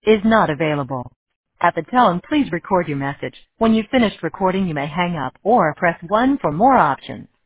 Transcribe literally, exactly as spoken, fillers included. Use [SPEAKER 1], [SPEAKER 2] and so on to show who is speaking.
[SPEAKER 1] is not available. At the tone, please record your message. When you've finished recording, you may hang up or press one for more options.